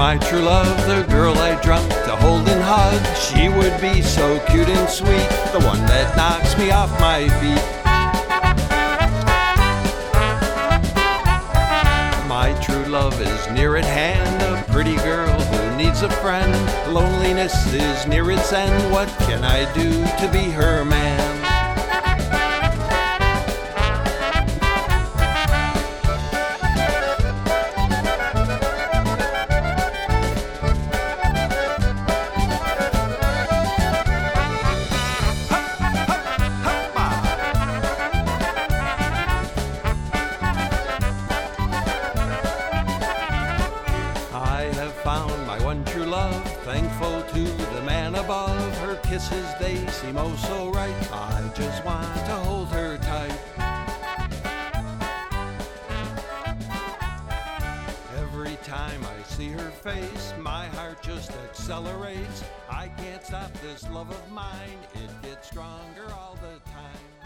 My true love, the girl I dreamt to hold and hug. She would be so cute and sweet, the one that knocks me off my feet. My true love is near at hand, a pretty girl who needs a friend. Loneliness is near its end, what can I do to be her man? Found my one true love, thankful to the man above. Her kisses, they seem oh so right, I just want to hold her tight. Every time I see her face, my heart just accelerates. I can't stop this love of mine, it gets stronger all the time.